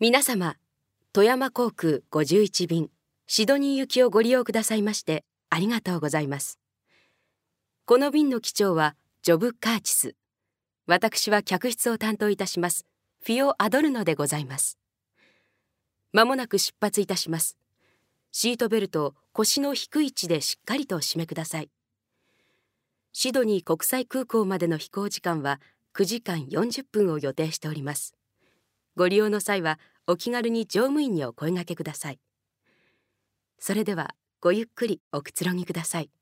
皆様、富山航空51便シドニー行きをご利用くださいましてありがとうございます。この便の機長はジョブ・カーチス、私は客室を担当いたしますフィオ・アドルノでございます。まもなく出発いたします。シートベルトを腰の低い位置でしっかりと締めください。シドニー国際空港までの飛行時間は9時間40分を予定しております。ご利用の際はお気軽に乗務員にお声掛けください。それではごゆっくりおくつろぎください。